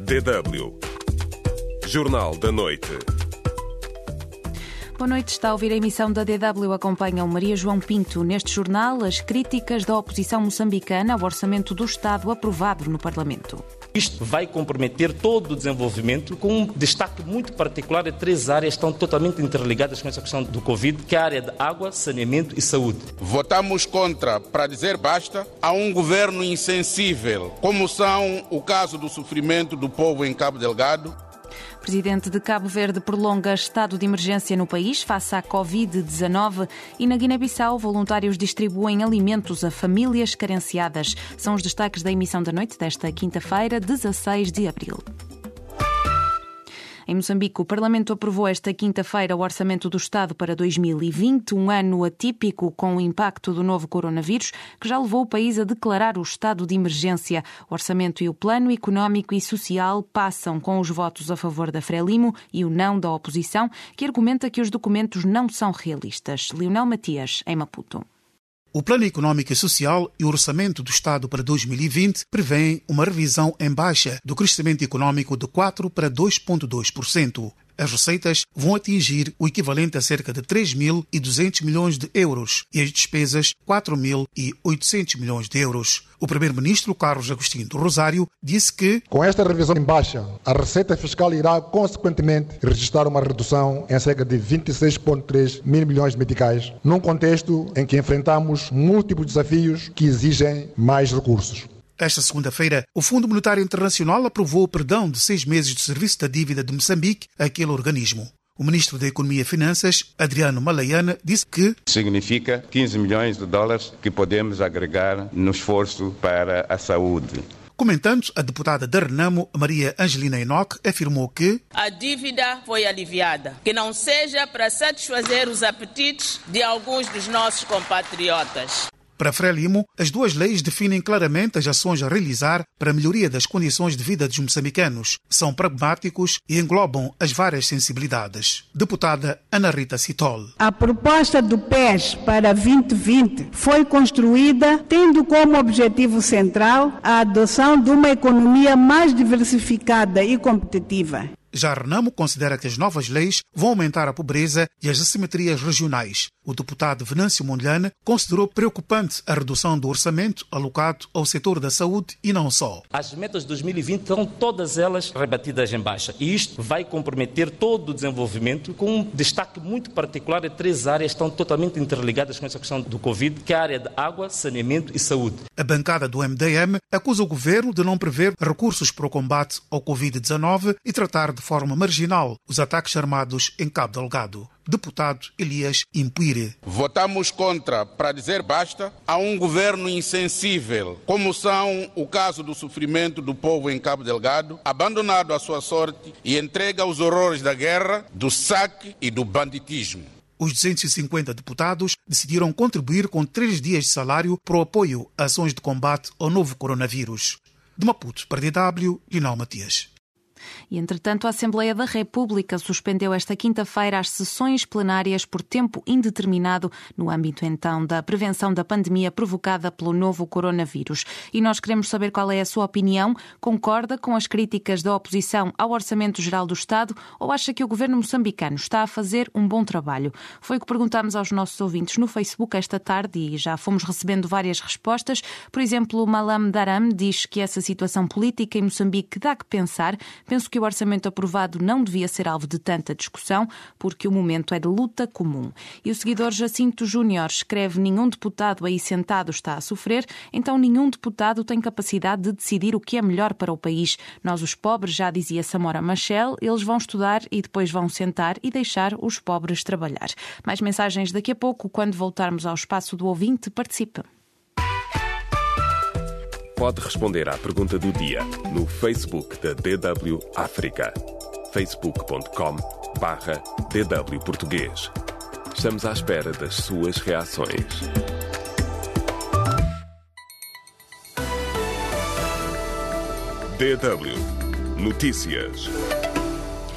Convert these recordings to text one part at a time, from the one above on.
DW Jornal da Noite. Boa noite, está a ouvir a emissão da DW. Acompanham Maria João Pinto. Neste jornal, as críticas da oposição moçambicana ao orçamento do Estado aprovado no Parlamento. Isto vai comprometer todo o desenvolvimento, com um destaque muito particular de 3 áreas que estão totalmente interligadas com essa questão do Covid, que é a área de água, saneamento e saúde. Votamos contra para dizer basta a um governo insensível, como são o caso do sofrimento do povo em Cabo Delgado. O presidente de Cabo Verde prolonga estado de emergência no país face à Covid-19 e na Guiné-Bissau voluntários distribuem alimentos a famílias carenciadas. São os destaques da emissão da noite desta quinta-feira, 16 de abril. Em Moçambique, o Parlamento aprovou esta quinta-feira o Orçamento do Estado para 2020, um ano atípico com o impacto do novo coronavírus, que já levou o país a declarar o estado de emergência. O Orçamento e o Plano Económico e Social passam com os votos a favor da Frelimo e o não da oposição, que argumenta que os documentos não são realistas. Leonel Matias, em Maputo. O Plano Económico e Social e o Orçamento do Estado para 2020 prevêem uma revisão em baixa do crescimento económico de 4% para 2,2%. As receitas vão atingir o equivalente a cerca de 3.200 milhões de euros e as despesas 4.800 milhões de euros. O primeiro-ministro Carlos Agostinho do Rosário disse que, com esta revisão em baixa, a receita fiscal irá, consequentemente, registrar uma redução em cerca de 26,3 mil milhões de meticais, num contexto em que enfrentamos múltiplos desafios que exigem mais recursos. Esta segunda-feira, o Fundo Monetário Internacional aprovou o perdão de 6 meses de serviço da dívida de Moçambique àquele organismo. O ministro da Economia e Finanças, Adriano Malayana, disse que significa 15 milhões de dólares que podemos agregar no esforço para a saúde. Comentando, a deputada da Renamo, Maria Angelina Enoque, afirmou que a dívida foi aliviada, que não seja para satisfazer os apetites de alguns dos nossos compatriotas. Para Frelimo, as duas leis definem claramente as ações a realizar para a melhoria das condições de vida dos moçambicanos. São pragmáticos e englobam as várias sensibilidades. Deputada Ana Rita Citol. A proposta do PES para 2020 foi construída tendo como objetivo central a adoção de uma economia mais diversificada e competitiva. Já a Renamo considera que as novas leis vão aumentar a pobreza e as assimetrias regionais. O deputado Venâncio Mondlane considerou preocupante a redução do orçamento alocado ao setor da saúde e não só. As metas de 2020 estão todas elas rebatidas em baixa e isto vai comprometer todo o desenvolvimento, com um destaque muito particular de 3 áreas que estão totalmente interligadas com essa questão do Covid, que é a área de água, saneamento e saúde. A bancada do MDM acusa o governo de não prever recursos para o combate ao Covid-19 e tratar de forma marginal os ataques armados em Cabo Delgado. Deputado Elias Impuire. Votamos contra para dizer basta a um governo insensível, como são o caso do sofrimento do povo em Cabo Delgado, abandonado à sua sorte e entregue aos horrores da guerra, do saque e do banditismo. Os 250 deputados decidiram contribuir com 3 dias de salário para o apoio a ações de combate ao novo coronavírus. De Maputo para DW, Leonel Matias. E, entretanto, a Assembleia da República suspendeu esta quinta-feira as sessões plenárias por tempo indeterminado no âmbito, então, da prevenção da pandemia provocada pelo novo coronavírus. E nós queremos saber qual é a sua opinião. Concorda com as críticas da oposição ao Orçamento Geral do Estado ou acha que o governo moçambicano está a fazer um bom trabalho? Foi o que perguntámos aos nossos ouvintes no Facebook esta tarde e já fomos recebendo várias respostas. Por exemplo, o Malam Daram diz que essa situação política em Moçambique dá que pensar. Penso que o orçamento aprovado não devia ser alvo de tanta discussão, porque o momento é de luta comum. E o seguidor Jacinto Júnior escreve: nenhum deputado aí sentado está a sofrer, então nenhum deputado tem capacidade de decidir o que é melhor para o país. Nós, os pobres, já dizia Samora Machel, eles vão estudar e depois vão sentar e deixar os pobres trabalhar. Mais mensagens daqui a pouco, quando voltarmos ao espaço do ouvinte. Participe. Pode responder à pergunta do dia no Facebook da DW África. facebook.com/DW Português. Estamos à espera das suas reações. DW Notícias.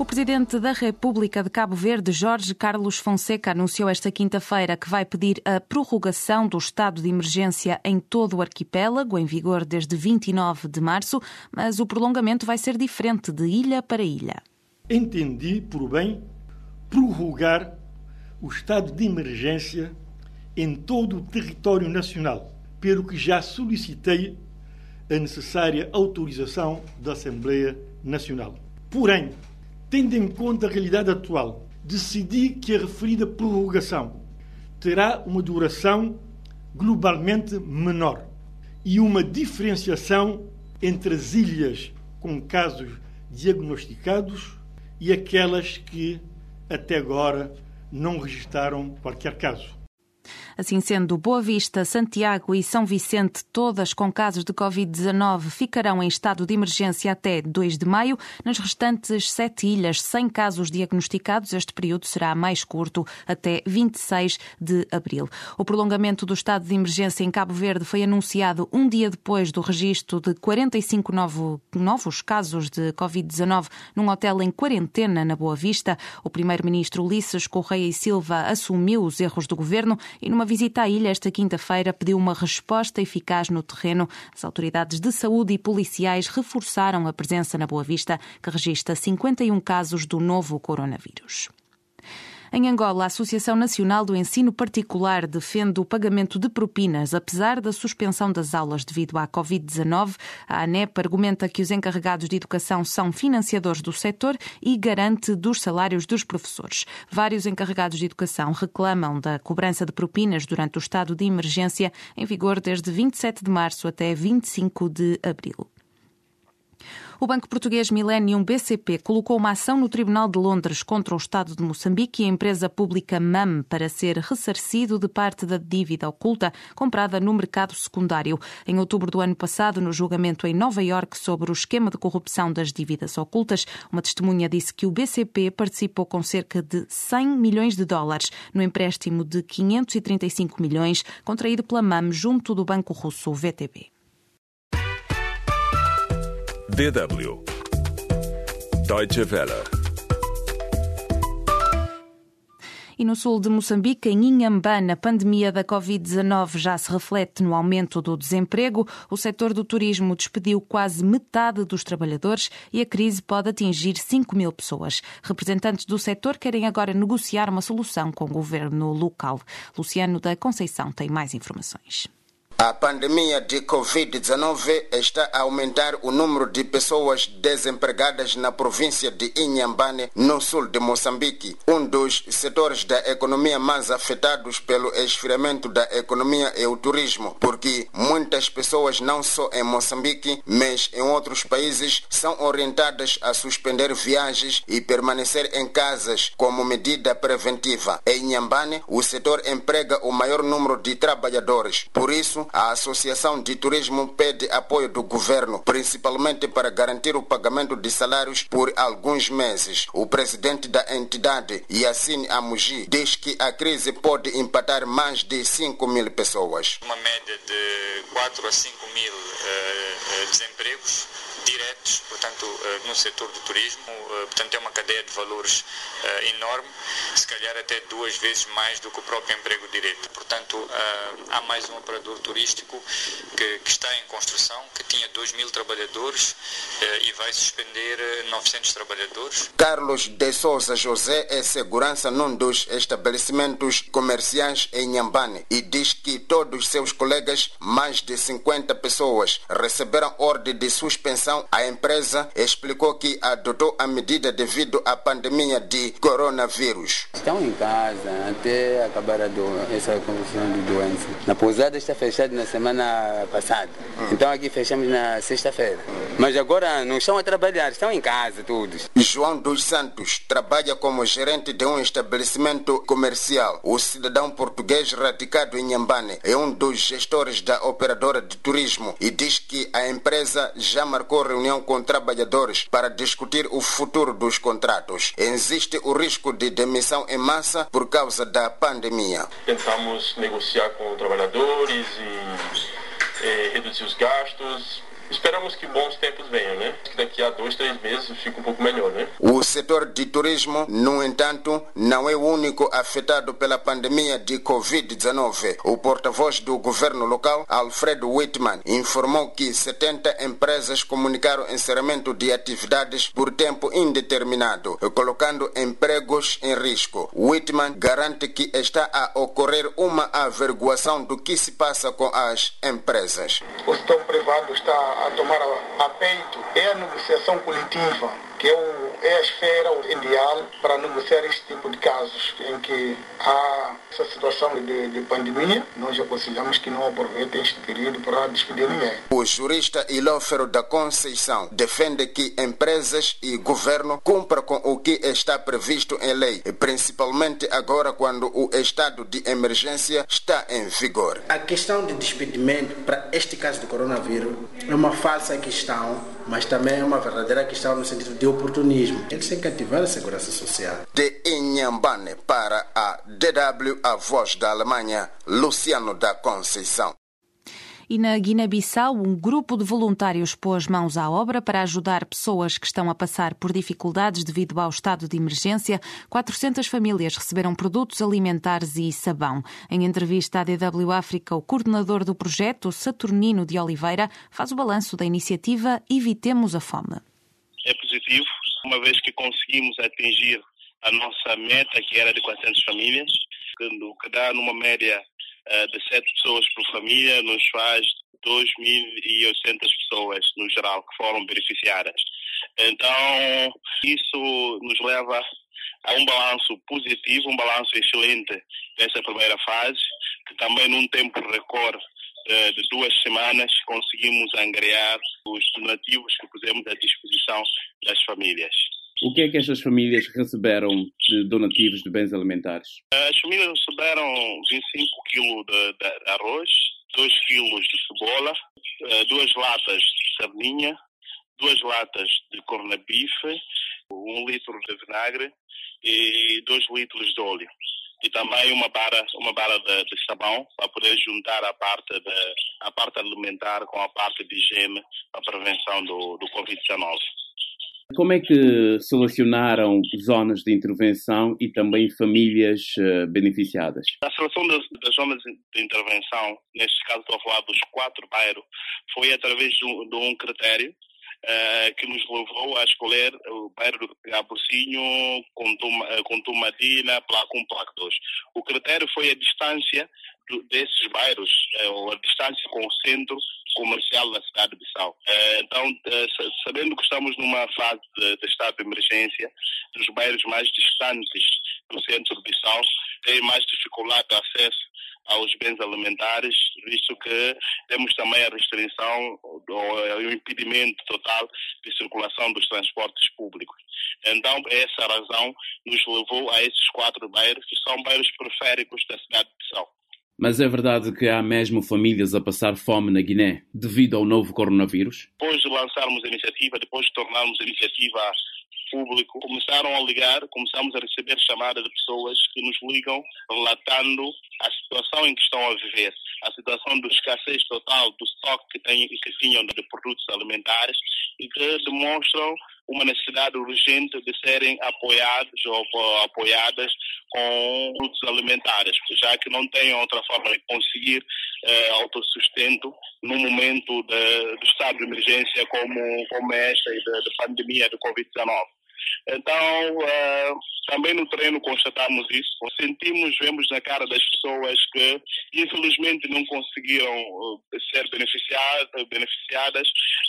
O Presidente da República de Cabo Verde, Jorge Carlos Fonseca, anunciou esta quinta-feira que vai pedir a prorrogação do estado de emergência em todo o arquipélago, em vigor desde 29 de março, mas o prolongamento vai ser diferente de ilha para ilha. Entendi por bem prorrogar o estado de emergência em todo o território nacional, pelo que já solicitei a necessária autorização da Assembleia Nacional. Porém, tendo em conta a realidade atual, decidi que a referida prorrogação terá uma duração globalmente menor e uma diferenciação entre as ilhas com casos diagnosticados e aquelas que até agora não registraram qualquer caso. Assim sendo, Boa Vista, Santiago e São Vicente, todas com casos de Covid-19, ficarão em estado de emergência até 2 de maio. Nas restantes 7 ilhas, sem casos diagnosticados, este período será mais curto, até 26 de abril. O prolongamento do estado de emergência em Cabo Verde foi anunciado um dia depois do registro de 45 novos casos de Covid-19 num hotel em quarentena na Boa Vista. O primeiro-ministro Ulisses Correia e Silva assumiu os erros do governo e, numa visita à ilha esta quinta-feira, pediu uma resposta eficaz no terreno. As autoridades de saúde e policiais reforçaram a presença na Boa Vista, que registra 51 casos do novo coronavírus. Em Angola, a Associação Nacional do Ensino Particular defende o pagamento de propinas, apesar da suspensão das aulas devido à Covid-19. A ANEP argumenta que os encarregados de educação são financiadores do setor e garante dos salários dos professores. Vários encarregados de educação reclamam da cobrança de propinas durante o estado de emergência, em vigor desde 27 de março até 25 de abril. O Banco Português Millennium BCP colocou uma ação no Tribunal de Londres contra o Estado de Moçambique e a empresa pública MAM para ser ressarcido de parte da dívida oculta comprada no mercado secundário. Em outubro do ano passado, no julgamento em Nova Iorque sobre o esquema de corrupção das dívidas ocultas, uma testemunha disse que o BCP participou com cerca de 100 milhões de dólares no empréstimo de 535 milhões contraído pela MAM junto do banco russo VTB. DW Deutsche Welle. E no sul de Moçambique, em Inhambane, a pandemia da Covid-19 já se reflete no aumento do desemprego. O setor do turismo despediu quase metade dos trabalhadores e a crise pode atingir 5 mil pessoas. Representantes do setor querem agora negociar uma solução com o governo local. Luciano da Conceição tem mais informações. A pandemia de Covid-19 está a aumentar o número de pessoas desempregadas na província de Inhambane, no sul de Moçambique, um dos setores da economia mais afetados pelo esfriamento da economia é o turismo, porque muitas pessoas, não só em Moçambique, mas em outros países, são orientadas a suspender viagens e permanecer em casas como medida preventiva. Em Inhambane, o setor emprega o maior número de trabalhadores. Por isso, a Associação de Turismo pede apoio do governo, principalmente para garantir o pagamento de salários por alguns meses. O presidente da entidade, Yassine Amuji, diz que a crise pode impactar mais de 5 mil pessoas. Uma média de 4 a 5 mil desempregos diretos, portanto, no setor do turismo. Portanto, é uma cadeia de valores enorme, se calhar até 2 vezes mais do que o próprio emprego direto. Portanto, há mais um operador turístico que está em construção, que tinha 2 mil trabalhadores e vai suspender 900 trabalhadores. Carlos de Souza José é segurança num dos estabelecimentos comerciais em Inhambane e diz que todos seus colegas, mais de 50 pessoas, receberam ordem de suspensão. A empresa explicou que adotou a medida devido à pandemia de coronavírus. Estão em casa até acabar essa confusão de doença. Na pousada está fechada na semana passada. Então aqui fechamos na sexta-feira. Mas agora não estão a trabalhar, estão em casa todos. João dos Santos trabalha como gerente de um estabelecimento comercial. O cidadão português radicado em Inhambane é um dos gestores da operadora de turismo e diz que a empresa já marcou reunião com trabalhadores para discutir o futuro dos contratos. Existe o risco de demissão em massa por causa da pandemia. Tentamos negociar com trabalhadores e reduzir os gastos. Esperamos esperamos que bons tempos venham, né? Que daqui a 2, 3 meses fica um pouco melhor, né? O setor de turismo, no entanto, não é o único afetado pela pandemia de Covid-19. O porta-voz do governo local, Alfredo Whitman, informou que 70 empresas comunicaram encerramento de atividades por tempo indeterminado, colocando empregos em risco. Whitman garante que está a ocorrer uma averiguação do que se passa com as empresas. O setor privado está a tomar a peito a negociação coletiva, que é a esfera ideal para negociar este tipo de casos em que há essa situação de pandemia. Nós aconselhamos que não aproveitem este período para despedir ninguém. O jurista Ilófero da Conceição defende que empresas e governo cumpram com o que está previsto em lei, principalmente agora quando o estado de emergência está em vigor. A questão de despedimento para este caso do coronavírus é uma falsa questão, mas também é uma verdadeira questão no sentido de oportunismo. Eles têm que ativar a segurança social. De Inhambane para a DW, a voz da Alemanha, Luciano da Conceição. E na Guiné-Bissau, um grupo de voluntários pôs mãos à obra para ajudar pessoas que estão a passar por dificuldades devido ao estado de emergência. 400 famílias receberam produtos alimentares e sabão. Em entrevista à DW África, o coordenador do projeto, Saturnino de Oliveira, faz o balanço da iniciativa Evitemos a Fome. É positivo, uma vez que conseguimos atingir a nossa meta, que era de 400 famílias, que dá numa média de 7 pessoas por família, nos faz 2.800 pessoas no geral que foram beneficiadas. Então, isso nos leva a um balanço positivo, um balanço excelente dessa primeira fase, que também num tempo recorde de 2 semanas conseguimos angariar os donativos que pusemos à disposição das famílias. O que é que estas famílias receberam de donativos de bens alimentares? As famílias receberam 25 kg de arroz, 2 kg de cebola, 2 latas de sardinha, 2 latas de corna-bife, 1 litro de vinagre e 2 litros de óleo. E também uma barra de sabão para poder juntar a parte alimentar com a parte de higiene para a prevenção do Covid-19. Como é que selecionaram zonas de intervenção e também famílias beneficiadas? A seleção das zonas de intervenção, neste caso estou a falar dos 4 bairros, foi através de um critério que nos levou a escolher o bairro do Gabucinho, Contumadina, Placo 1, Placo 2. O critério foi a distância desses bairros, a distância com o centro comercial da cidade de Bissau. Então, sabendo que estamos numa fase de estado de emergência, os bairros mais distantes do centro de Bissau têm mais dificuldade de acesso aos bens alimentares, visto que temos também a restrição ou o impedimento total de circulação dos transportes públicos. Então, essa razão nos levou a esses 4 bairros, que são bairros periféricos da cidade de Bissau. Mas é verdade que há mesmo famílias a passar fome na Guiné devido ao novo coronavírus? Depois de lançarmos a iniciativa, depois de tornarmos a iniciativa público, começaram a ligar, começamos a receber chamadas de pessoas que nos ligam relatando a situação em que estão a viver, a situação de escassez total do estoque que tinham de produtos alimentares e que demonstram uma necessidade urgente de serem apoiados ou apoiadas com produtos alimentares, já que não têm outra forma de conseguir autossustento num momento do estado de emergência como esta e de pandemia do Covid-19. Então, também no treino constatamos isso, vemos na cara das pessoas que infelizmente não conseguiram ser beneficiadas,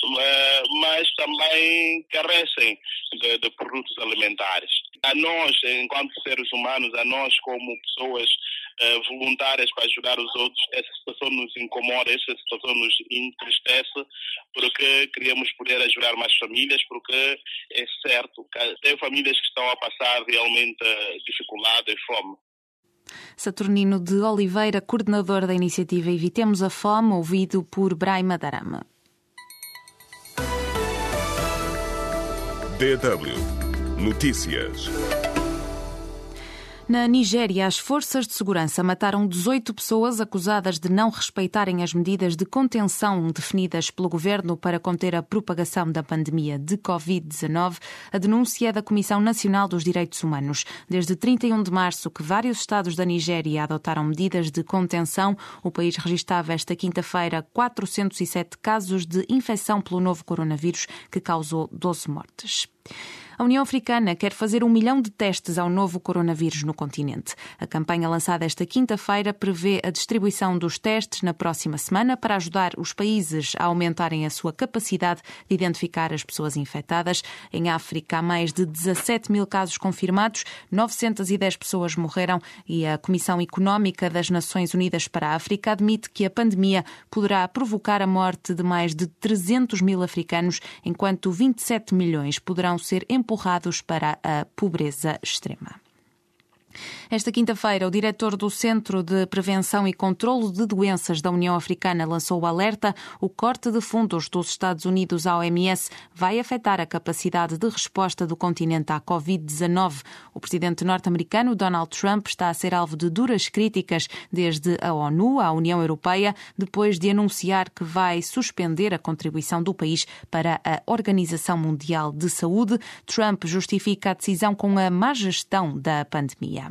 mas também carecem de produtos alimentares. A nós, enquanto seres humanos, a nós como pessoas voluntárias para ajudar os outros, essa situação nos incomoda, essa situação nos entristece, porque queríamos poder ajudar mais famílias, porque é certo que tem famílias que estão a passar realmente dificuldade e fome. Saturnino de Oliveira, coordenador da iniciativa Evitemos a Fome, ouvido por Braima Darama. DW Notícias. Na Nigéria, as forças de segurança mataram 18 pessoas acusadas de não respeitarem as medidas de contenção definidas pelo governo para conter a propagação da pandemia de Covid-19. A denúncia é da Comissão Nacional dos Direitos Humanos. Desde 31 de março, que vários estados da Nigéria adotaram medidas de contenção, o país registava esta quinta-feira 407 casos de infecção pelo novo coronavírus, que causou 12 mortes. A União Africana quer fazer 1 milhão de testes ao novo coronavírus no continente. A campanha lançada esta quinta-feira prevê a distribuição dos testes na próxima semana para ajudar os países a aumentarem a sua capacidade de identificar as pessoas infectadas. Em África há mais de 17 mil casos confirmados, 910 pessoas morreram e a Comissão Económica das Nações Unidas para a África admite que a pandemia poderá provocar a morte de mais de 300 mil africanos, enquanto 27 milhões poderão ser empurrados para a pobreza extrema. Esta quinta-feira, o diretor do Centro de Prevenção e Controlo de Doenças da União Africana lançou o alerta: o corte de fundos dos Estados Unidos à OMS vai afetar a capacidade de resposta do continente à Covid-19. O presidente norte-americano Donald Trump está a ser alvo de duras críticas desde a ONU à União Europeia, depois de anunciar que vai suspender a contribuição do país para a Organização Mundial de Saúde. Trump justifica a decisão com a má gestão da pandemia.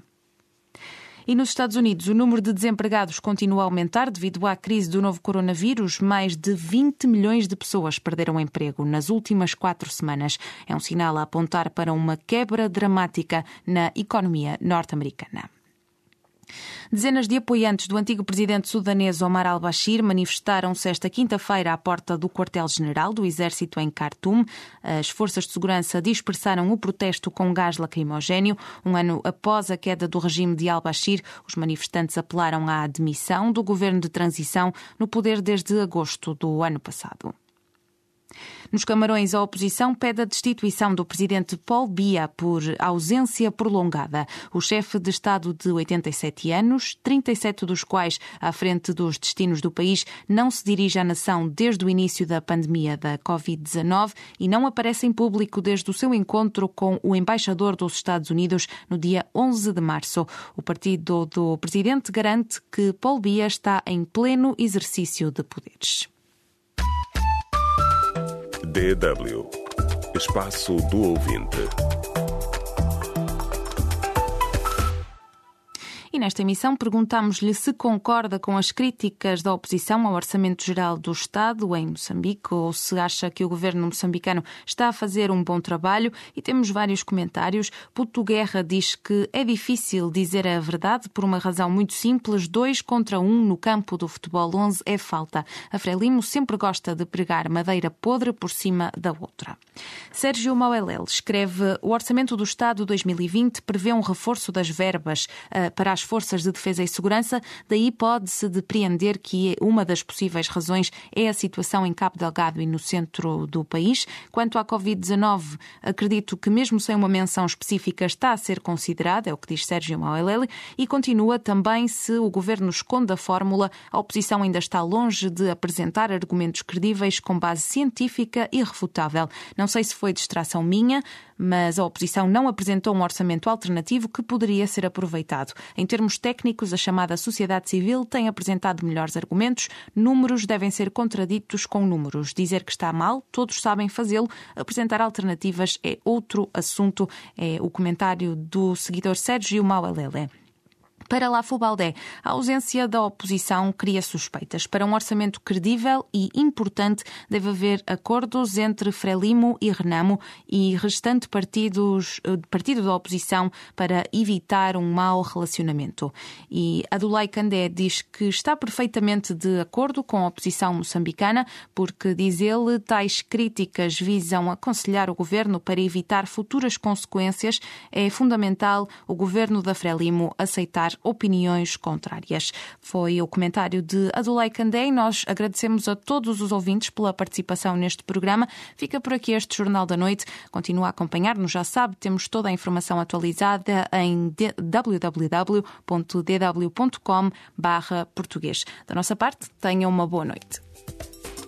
E nos Estados Unidos, o número de desempregados continua a aumentar devido à crise do novo coronavírus. Mais de 20 milhões de pessoas perderam emprego nas últimas 4 semanas. É um sinal a apontar para uma quebra dramática na economia norte-americana. Dezenas de apoiantes do antigo presidente sudanês Omar al-Bashir manifestaram-se esta quinta-feira à porta do quartel-general do Exército em Khartoum. As forças de segurança dispersaram o protesto com gás lacrimogéneo. Um ano após a queda do regime de al-Bashir, os manifestantes apelaram à admissão do governo de transição no poder desde agosto do ano passado. Nos Camarões, a oposição pede a destituição do presidente Paul Biya por ausência prolongada. O chefe de Estado de 87 anos, 37 dos quais à frente dos destinos do país, não se dirige à nação desde o início da pandemia da Covid-19 e não aparece em público desde o seu encontro com o embaixador dos Estados Unidos no dia 11 de março. O partido do presidente garante que Paul Biya está em pleno exercício de poderes. DW Espaço do Ouvinte. E nesta emissão perguntámos-lhe se concorda com as críticas da oposição ao Orçamento Geral do Estado em Moçambique ou se acha que o governo moçambicano está a fazer um bom trabalho, e temos vários comentários. Puto Guerra diz que é difícil dizer a verdade por uma razão muito simples: 2 contra 1 no campo do futebol 11 é falta. A Frelimo sempre gosta de pregar madeira podre por cima da outra. Sérgio Mauelel escreve: o Orçamento do Estado 2020 prevê um reforço das verbas para as forças de defesa e segurança, daí pode-se depreender que uma das possíveis razões é a situação em Cabo Delgado e no centro do país. Quanto à Covid-19, acredito que mesmo sem uma menção específica está a ser considerada, é o que diz Sérgio Mauelel, e continua também: se o governo esconde a fórmula, a oposição ainda está longe de apresentar argumentos credíveis com base científica e irrefutável. Não sei se foi distração minha, mas a oposição não apresentou um orçamento alternativo que poderia ser aproveitado. Em termos técnicos, a chamada sociedade civil tem apresentado melhores argumentos. Números devem ser contraditos com números. Dizer que está mal, todos sabem fazê-lo. Apresentar alternativas é outro assunto. É o comentário do seguidor Sérgio Mauelele. Para Lafo Baldé, a ausência da oposição cria suspeitas. Para um orçamento credível e importante, deve haver acordos entre Frelimo e Renamo e restante partido da oposição para evitar um mau relacionamento. E Adulay Candé diz que está perfeitamente de acordo com a oposição moçambicana, porque, diz ele, tais críticas visam aconselhar o governo para evitar futuras consequências. É fundamental o governo da Frelimo aceitar opiniões contrárias. Foi o comentário de Adulay Candé. Nós agradecemos a todos os ouvintes pela participação neste programa. Fica por aqui este Jornal da Noite. Continua a acompanhar-nos, já sabe, temos toda a informação atualizada em www.dw.com/português. Da nossa parte, tenha uma boa noite.